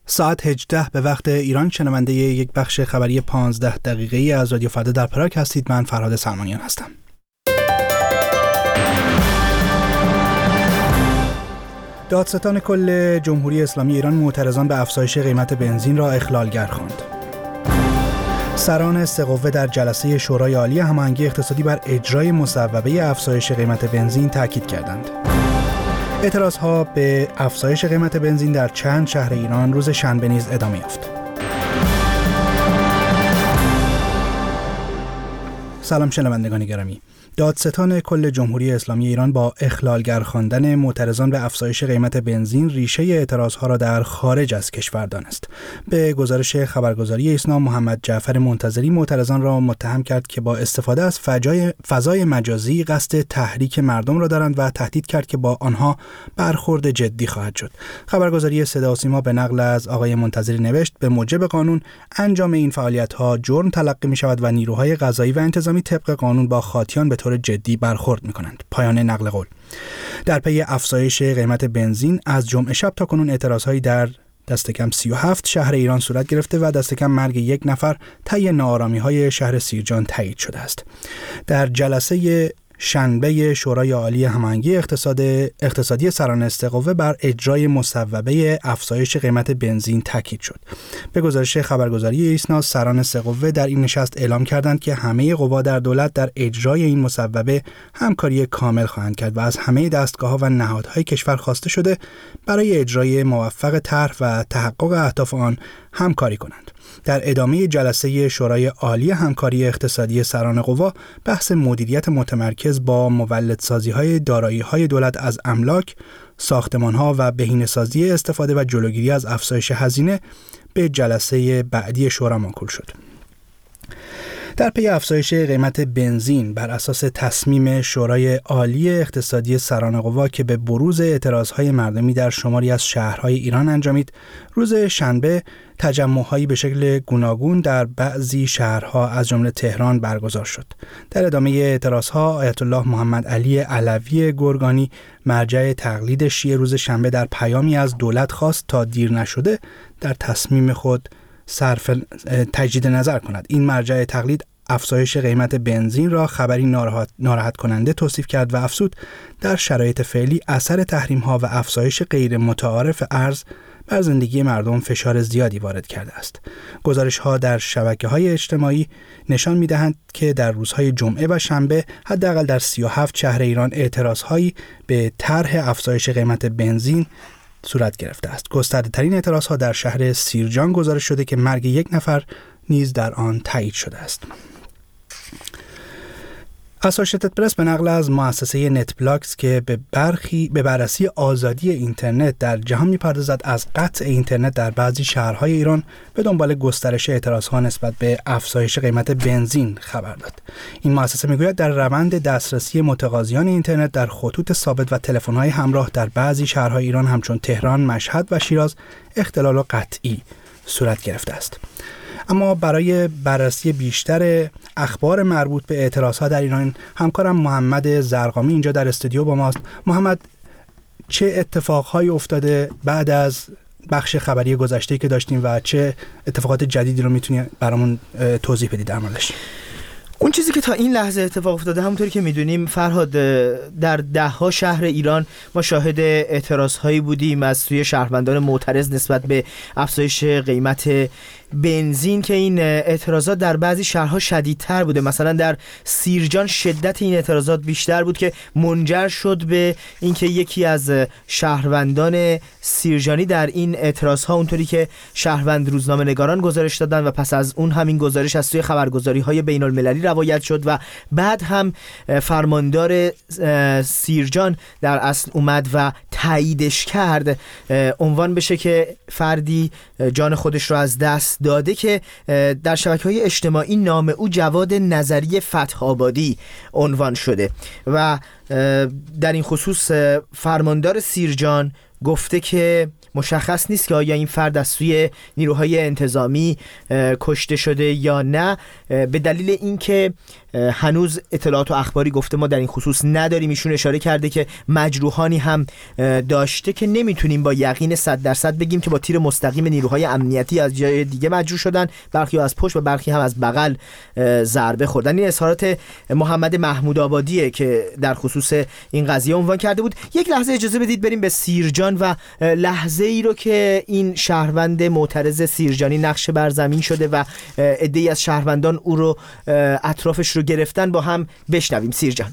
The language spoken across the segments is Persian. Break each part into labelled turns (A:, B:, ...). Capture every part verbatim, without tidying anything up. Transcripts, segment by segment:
A: ساعت هجده به وقت ایران شنونده یک بخش خبری پانزده دقیقه‌ای از رادیو فردا در پراگ هستید. من فرهاد سلمانیان هستم. دادستان کل جمهوری اسلامی ایران معترضان به افزایش قیمت بنزین را اخلالگر خواند. سران سه قوه در جلسه شورای عالی هماهنگی اقتصادی بر اجرای مصوبه افزایش قیمت بنزین تاکید کردند. اعتراضها به افزایش قیمت بنزین در چند شهر ایران روز شنبه نیز ادامه یافت. سلام شنوندگان گرامی. دادستان کل جمهوری اسلامی ایران با اخلالگر خواندن معترضان به افزایش قیمت بنزین ریشه اعتراضها را در خارج از کشور دانست. به گزارش خبرگزاری ایسنا، محمد جعفر منتظری معترضان را متهم کرد که با استفاده از فضای فضای مجازی قصد تحریک مردم را دارند و تهدید کرد که با آنها برخورد جدی خواهد شد. خبرگزاری صدا و سیما به نقل از آقای منتظری نوشت: به موجب قانون انجام این فعالیت‌ها جرم تلقی می‌شود و نیروهای قضایی و انتظامی طبق قانون با خاطیان به طور جدی برخورد می‌کنند. پایان نقل قول. در پی افزایش قیمت بنزین از جمعه شب تا کنون اعتراضهایی در دست کم سی و هفت شهر ایران صورت گرفته و دست کم مرگ یک نفر طی ناآرامی‌های شهر سیرجان تایید شده است. در جلسه شنبه شورای عالی هماهنگی اقتصاد اقتصادی سران سه قوه بر اجرای مصوبه افزایش قیمت بنزین تاکید شد. به گزارش خبرگزاری ایسنا، سران سه قوه در این نشست اعلام کردند که همه قوا در دولت در اجرای این مصوبه همکاری کامل خواهند کرد و از همه دستگاه‌ها و نهادهای کشور خواسته شده برای اجرای موفق طرح و تحقق اهداف آن همکاری کنند. در ادامه جلسه شورای عالی همکاری اقتصادی سران قوا، بحث مدیریت متمرکز با مولدسازی‌های دارایی‌های دولت از املاک، ساختمان‌ها و بهینه‌سازی استفاده و جلوگیری از افزایش هزینه به جلسه بعدی شورا موکول شد. در پی افزایش قیمت بنزین بر اساس تصمیم شورای عالی اقتصادی سران قوا که به بروز اعتراضهای مردمی در شماری از شهرهای ایران انجامید، روز شنبه تجمع‌هایی به شکل گوناگون در بعضی شهرها از جمله تهران برگزار شد. در ادامه اعتراضها، آیت الله محمد علی علوی گرگانی، مرجع تقلید شیعه، روز شنبه در پیامی از دولت خواست تا دیر نشده در تصمیم خود صرف تجدید نظر کند. این مرجع تقلید افزایش قیمت بنزین را خبری ناراحت, ناراحت کننده توصیف کرد و افزود در شرایط فعلی اثر تحریم ها و افزایش غیر متعارف ارز بر زندگی مردم فشار زیادی وارد کرده است. گزارش ها در شبکه های اجتماعی نشان می دهند که در روزهای جمعه و شنبه حداقل در سی و هفت شهر ایران اعتراض هایی به طرح افزایش قیمت بنزین صورت گرفته است. گسترده ترین اعتراض ها در شهر سیرجان گزارش شده که مرگ یک نفر نیز در آن تایید شده است. اسوشیتد پرس به نقل از مؤسسه نتبلاکس که به برخی به بررسی آزادی اینترنت در جهان می‌پردازد، از قطع اینترنت در بعضی شهرهای ایران به دنبال گسترش اعتراض‌ها نسبت به افزایش قیمت بنزین خبر داد. این مؤسسه می‌گوید در روند دسترسی متقاضیان اینترنت در خطوط ثابت و تلفن‌های همراه در بعضی شهرهای ایران همچون تهران، مشهد و شیراز اختلال قطعی صورت گرفته است. اما برای بررسی بیشتر اخبار مربوط به اعتراضها در ایران، همکارم محمد زرقامی اینجا در استودیو با ماست. محمد، چه اتفاقهایی افتاده بعد از بخش خبری گذشته که داشتیم و چه اتفاقات جدیدی رو میتونی برامون توضیح بدی در موردش؟
B: اون چیزی که تا این لحظه اتفاق افتاده، همونطوری که میدونیم فرهاد، در ده ها شهر ایران ما شاهد اعتراضهایی بودیم از سوی شهروندان معترض نسبت به افزایش قیمت بنزین که این اعتراضات در بعضی شهرها شدیدتر بوده. مثلا در سیرجان شدت این اعتراضات بیشتر بود که منجر شد به اینکه یکی از شهروندان سیرجانی در این اعتراضها، اونطوری که شهروند روزنامه نگاران گزارش دادن و پس از اون همین گزارش از سوی خبرگزاری‌های بین‌المللی روایت شد و بعد هم فرماندار سیرجان در اصل اومد و تاییدش کرد، عنوان بشه که فردی جان خودش رو از دست داده که در شبکه‌های اجتماعی نام او جواد نظری فتح‌آبادی عنوان شده و در این خصوص فرماندار سیرجان گفته که مشخص نیست که آیا این فرد از سوی نیروهای انتظامی کشته شده یا نه، به دلیل اینکه هنوز اطلاعات و اخباری گفته ما در این خصوص نداریم. ایشون اشاره کرده که مجروحانی هم داشته که نمیتونیم با یقین صد درصد بگیم که با تیر مستقیم نیروهای امنیتی از جای دیگه مجروح شدن، برخی از پشت و برخی هم از بغل ضربه خوردن. این اظهارات محمد محمود آبادیه که در خصوص این قضیه عنوان کرده بود. یک لحظه اجازه بدید بریم به سیرجان و لحظه ای رو که این شهروند معترض سیرجانی نقش بر زمین شده و عده‌ای از شهروندان او رو اطرافش رو گرفتن با هم بشنویم. سیرجان.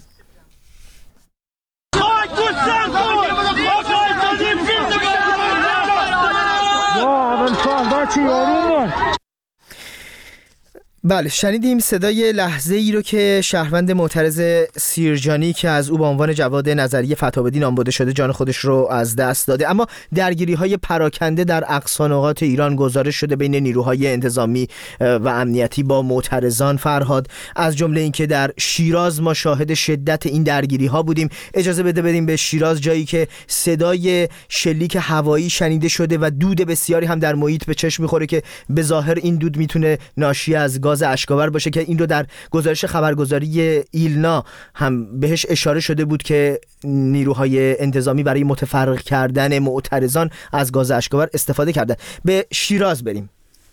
B: بله، شنیدیم صدای لحظه ای رو که شهروند معترض سیرجانی که از او با عنوان جواد نظری فتابدی نام برده شده جان خودش رو از دست داده. اما درگیری های پراکنده در اقصا نقاط ایران گزارش شده بین نیروهای انتظامی و امنیتی با معترضان. فرهاد، از جمله اینکه در شیراز ما شاهد شدت این درگیری ها بودیم. اجازه بده بریم به شیراز، جایی که صدای شلیک هوایی شنیده شده و دود بسیاری هم در محیط به چشم میخوره که به ظاهر این دود میتونه ناشی از گاز اشکاور باشه که این رو در گزارش خبرگزاری ایلنا هم بهش اشاره شده بود که نیروهای انتظامی برای متفرق کردن معترضان از گاز اشکاور استفاده کردن. به شیراز بریم.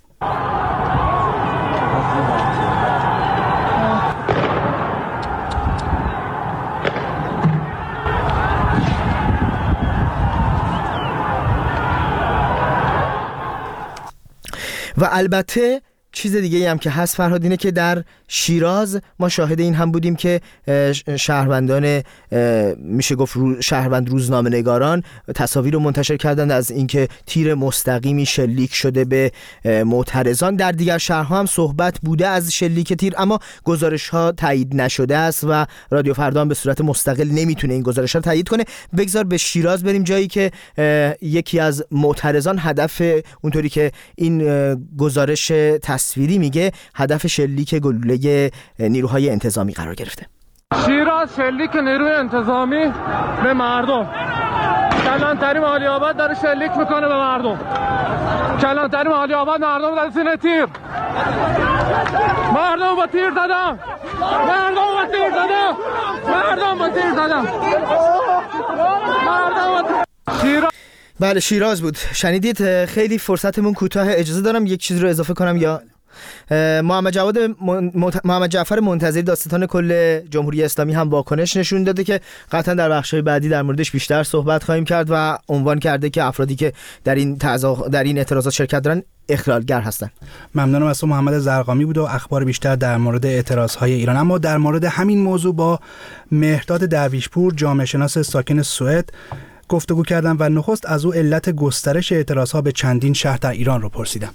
B: و البته چیز دیگه هم که هست فرهاد اینه که در شیراز ما شاهد این هم بودیم که شهروندان میشه گفت شهروند روزنامه نگاران تصاویر رو منتشر کردند از اینکه تیر مستقیمی شلیک شده به معترضان. در دیگر شهرها هم صحبت بوده از شلیک تیر، اما گزارش ها تایید نشده است و رادیو فردا به صورت مستقل نمیتونه این گزارش ها تایید کنه. بگذار به شیراز بریم، جایی که یکی از معترضان هدف، اونطوری که این گزارش تصویری میگه، هدف شلیک گلوله نیروهای انتظامی قرار گرفته.
C: شیراز شلیک نیروی انتظامی به مردم. کلانتری عالی آباد داره شلیک میکنه به مردم. کلانتری عالی آباد مردم در سینه تیر. مردم با تیر دادم. مردم با تیر دادم. مردم با تیر دادم. مردم با شیراز.
B: بله، شیراز بود. شنیدید. خیلی فرصتمون کوتاه، اجازه دارم یک چیز رو اضافه کنم یا محمد جواد محمد جعفر منتظری دادستان کل جمهوری اسلامی هم واکنش نشون داده که قطعا در بخش‌های بعدی در موردش بیشتر صحبت خواهیم کرد و عنوان کرده که افرادی که در این تعضا... در این اعتراضات شرکت دارن اخلالگر هستند.
A: ممنونم از تو. محمد زرقامی بود و اخبار بیشتر در مورد اعتراضهای ایران. اما در مورد همین موضوع با مهرداد درویشپور، جامعه شناس ساکن سوئد، گفتگو کردم و نخست از او علت گسترش اعتراضها به چندین شهر در ایران رو پرسیدم.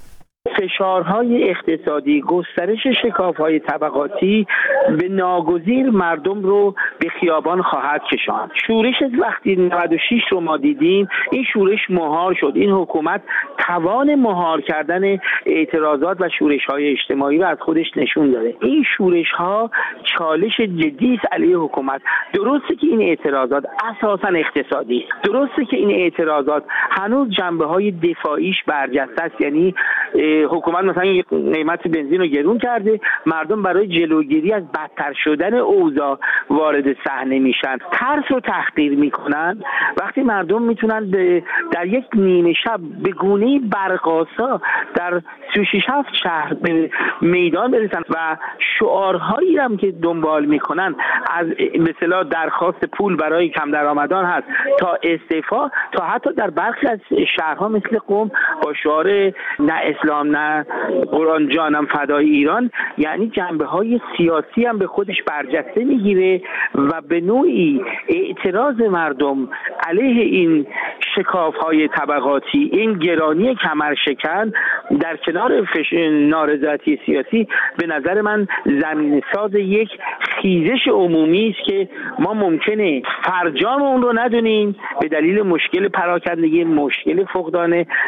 D: فشارهای اقتصادی، گسترش شکاف‌های طبقاتی به ناگزیر مردم رو به خیابان خواهد کشاند. شورش وقتی نود و شش رو ما دیدیم، این شورش مهار شد. این حکومت توان مهار کردن اعتراضات و شورش‌های اجتماعی رو از خودش نشون داده. این شورش‌ها چالش جدی است علیه حکومت. درسته که این اعتراضات اساساً اقتصادی است. درسته که این اعتراضات هنوز جنبه‌های دفاعیش برجسته است، یعنی حکومت مثلا قیمت بنزین رو گرون کرده، مردم برای جلوگیری از بدتر شدن اوضاع وارد صحنه میشن، ترس رو تحقیر میکنن. وقتی مردم میتونن در یک نیمه شب به گونه برق‌آسا در سی و شش هفت شهر به میدان برسن و شعارهایی هم که دنبال میکنن، از به اصطلاح درخواست پول برای کم درآمدان هست تا استعفا، تا حتی در برخی از شهرها مثل قم با شعار نه اسلام نه قرآن جانم فدای ایران، یعنی جنبه‌های سیاسی هم به خودش برجسته میگیره و به نوعی اعتراض مردم علیه این شکاف‌های طبقاتی، این گرانی کمرشکن در کنار نارضایتی سیاسی، به نظر من زمین ساز یک خیزش عمومی است که ما ممکنه فرجام اون رو ندونیم به دلیل مشکل پراکندگی، مشکل فقدان تشکل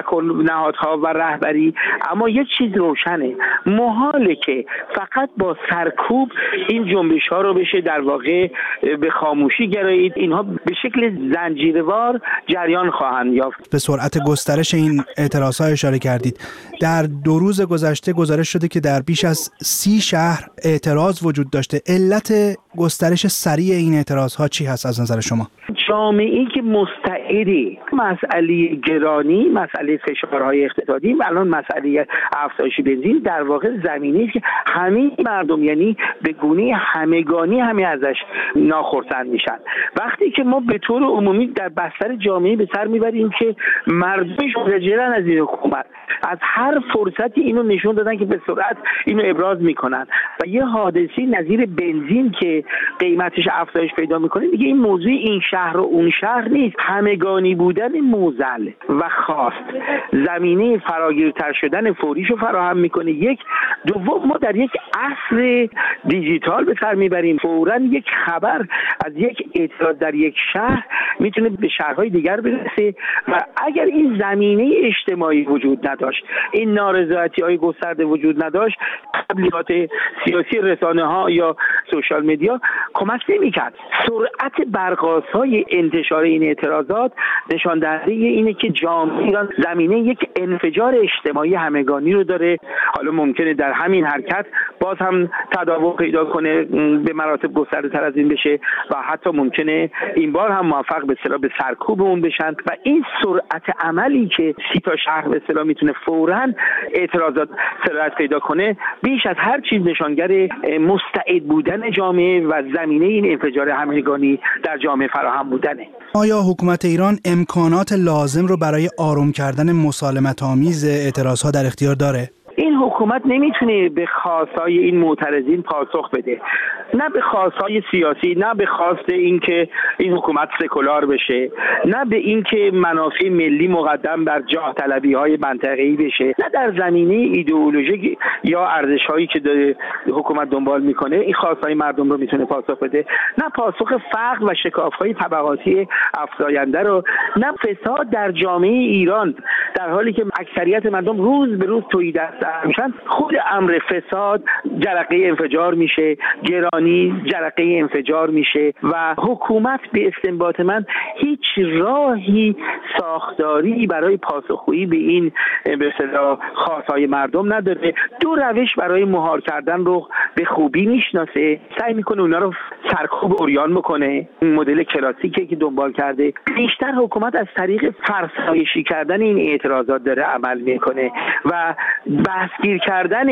D: تکل نهادها و رهبری. اما یک چیز روشنه، محاله که فقط با سرکوب این جنبش ها رو بشه در واقع به خاموشی گرایید. اینها به شکل زنجیروار جریان خواهند یافت.
A: به سرعت گسترش این اعتراض ها اشاره کردید. در دو روز گذشته گزارش شده که در بیش از سی شهر اعتراض وجود داشته. علت گسترش سریع این اعتراض ها چی هست از نظر شما؟
D: جامعه‌ای که مستعدی مسئله گرانی، مسئله فشارهای اقتصادی و الان مسئله افزایش بنزین در واقع زمینه‌ای است که همه مردم، یعنی به گونه همگانی همه ازش ناخرسند میشن. وقتی که ما به طور عمومی در بستر جامعه به سر میبریم که مردمش متجرن از این حکومت، از هر فرصتی اینو نشون دادن که به سرعت اینو ابراز میکنن و یه حادثه نظیر بنزین که قیمتش افزایش پیدا میکنه دیگه این موضوع این شهر و اون شهر نیست. همگانی بودن موزل و خواست زمینه فراگیرتر شدن فوریشو فراهم میکنه. یک دوم، ما در یک عصر دیجیتال به سر میبریم. فوراً یک خبر از یک اعتراض در یک شهر میتونه به شهرهای دیگر برسه و اگر این زمینه اجتماعی وجود نداشت، این نارضایتی های گسترده وجود نداشت، تبلیغات سیاسی رسانه ها یا سوشال مدیا کمک نمی‌کرد. سرعت برق‌آسای انتشار این اعتراضات نشان دهنده اینه که جامعه ایران زمینه یک انفجار اجتماعی همگانی رو داره. حالا ممکنه در همین حرکت باز هم تداوم پیدا کنه، به مراتب گسترده‌تر از این بشه و حتی ممکنه این بار هم موفق به اصطلاح به سرکوب اون بشن و این سرعت عملی که سی تا شهر به اصطلاح میتونه فوراً اعتراضات سرعت پیدا کنه بیش از هر چیز نشانگر مستعد بودن جامعه و زمینه این انفجار همگانی در جامعه فراهم بودنه.
A: آیا حکومت ایران امکانات لازم رو برای آروم کردن مسالمت‌آمیز اعتراضها در اختیار داره؟
D: این حکومت نمیتونه به خواستای این معترضین پاسخ بده، نه به خواستای سیاسی، نه به خواست اینکه این حکومت سکولار بشه، نه به اینکه منافع ملی مقدم بر جاه طلبی های منطقه‌ای بشه، نه در زمینه ایدئولوژیک یا ارزش هایی که حکومت دنبال میکنه این خواستای مردم رو میتونه پاسخ بده، نه پاسخ فقر و شکاف های طبقاتی افزاینده رو، نه فساد در جامعه ایران در حالی که اکثریت مردم روز به روز تویی دست میشن. خود امر فساد جرقه انفجار میشه، گرانی جرقه انفجار میشه و حکومت به استنباط من هیچ راهی ساختاری برای پاسخگویی به این به اصطلاح خواستهای مردم نداره. دو روش برای مهار کردن رو به خوبی میشناسه، سعی میکنه اونا رو سرکوب عریان بکنه. این مدل کلاسیکی که دنبال کرده. بیشتر حکومت از طریق فرسایشی کردن این اعتراضات داره عمل میکنه و بحثگیر کردن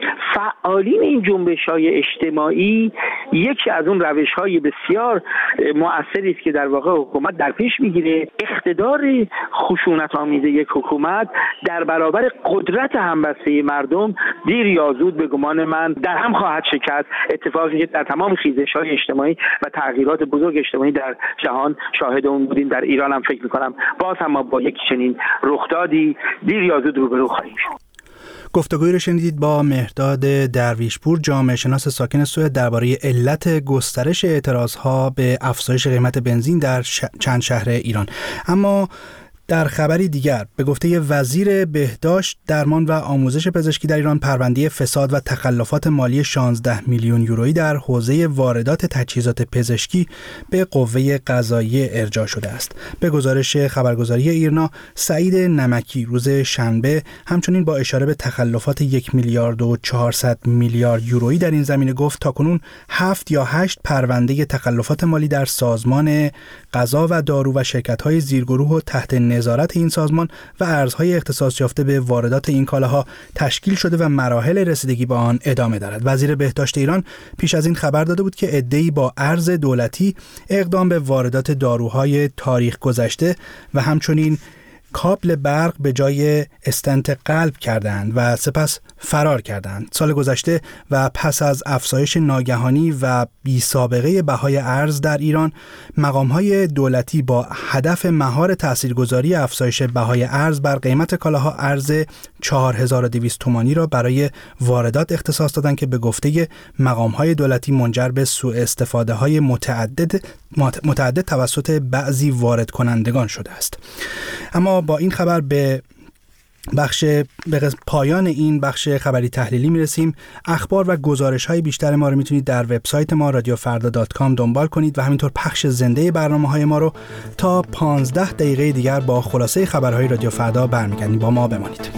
D: فعالین این جنبش‌های اجتماعی یکی از اون روش‌های بسیار مؤثری است که در واقع حکومت در پیش میگیره. اقتدار خشونت‌آمیز یک حکومت در برابر قدرت همبسته مردم دیر یا زود به گمان من در هم خواهد شکست. اتفاقی که در تمام خیزش‌های اجتماعی و تغییرات بزرگ اجتماعی در جهان شاهد اون بودیم. در ایران هم فکر می‌کنم باز هم ما با یک چنین رخدادی دیر یا زود روبرو خواهیم شد.
A: گفتگویی رو شنیدید با مهرداد درویشپور، جامعه شناس ساکن سوئد، درباره علت گسترش اعتراضها به افزایش قیمت بنزین در ش... چند شهر ایران. اما در خبری دیگر به گفته وزیر بهداشت، درمان و آموزش پزشکی در ایران، پرونده فساد و تخلفات مالی شانزده میلیون یورویی در حوزه واردات تجهیزات پزشکی به قوه قضاییه ارجاع شده است. به گزارش خبرگزاری ایرنا، سعید نمکی روز شنبه همچنین با اشاره به تخلفات یک میلیارد و چهارصد میلیارد یورویی در این زمینه گفت تاکنون هفت یا هشت پرونده تخلفات مالی در سازمان غذا و دارو و شرکت‌های زیرگروه و تحت نظارت این سازمان و ارزهای اختصاص یافته به واردات این کالاها تشکیل شده و مراحل رسیدگی به آن ادامه دارد. وزیر بهداشت ایران پیش از این خبر داده بود که عده‌ای با ارز دولتی اقدام به واردات داروهای تاریخ گذشته و همچنین کابل برق به جای استنت قلب کردند و سپس فرار کردند. سال گذشته و پس از افزایش ناگهانی و بی سابقه بهای ارز در ایران، مقام‌های دولتی با هدف مهار تاثیرگذاری افزایش بهای ارز بر قیمت کالاها ارز چهار هزار و دویست تومانی را برای واردات اختصاص دادند که به گفته مقام‌های دولتی منجر به سوء استفاده‌های متعدد متعدد توسط بعضی وارد کنندگان شده است. اما با این خبر به بخش به پایان این بخش خبری تحلیلی میرسیم. اخبار و گزارش‌های بیشتر ما رو میتونید در وبسایت ما رادیو فردا دات کام دنبال کنید و همینطور پخش زنده برنامه‌های ما رو تا پانزده دقیقه دیگر با خلاصه خبرهای رادیو فردا برمیگردیم. با ما بمانید.